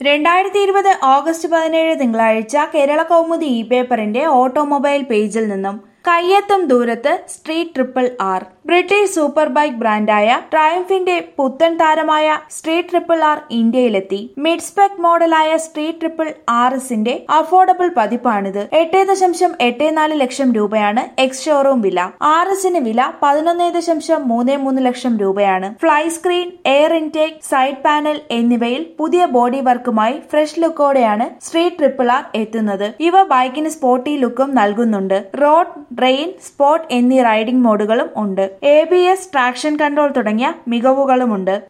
2020 ഓഗസ്റ്റ് 17 തിങ്കളാഴ്ച കേരള കൗമുദി ഇ പേപ്പറിന്റെ ഓട്ടോമൊബൈൽ പേജിൽ നിന്നും കയ്യെത്തും ദൂരത്ത് street triple R. British superbike ബ്രാൻഡായ ട്രയംഫിന്റെ പുത്തൻ താരമായ സ്ട്രീറ്റ് ട്രിപ്പിൾ ആർ ഇന്ത്യയിലെത്തി. മിഡ് സ്പെക് മോഡലായ സ്ട്രീറ്റ് ട്രിപ്പിൾ ആർഎസിന്റെ അഫോർഡബിൾ പതിപ്പാണിത്. 8.84 ലക്ഷം രൂപയാണ് എക്സ് ഷോറൂം വില. ആർഎസിന് വില 11.33 ലക്ഷം രൂപയാണ്. Fly screen, air intake, side panel എന്നിവയിൽ പുതിയ ബോഡി വർക്കുമായി ഫ്രഷ് ലുക്കോടെയാണ് സ്ട്രീറ്റ് ട്രിപ്പിൾ ആർ എത്തുന്നത്. ഇവ ബൈക്കിന് സ്പോർട്ടി ലുക്കും നൽകുന്നുണ്ട്. റോഡ്, റെയിൻ, സ്പോർട്ട് എന്നീ റൈഡിംഗ് മോഡുകളും ഉണ്ട്. ABS, ട്രാക്ഷൻ കൺട്രോൾ തുടങ്ങിയ മികവുകളുമുണ്ട്.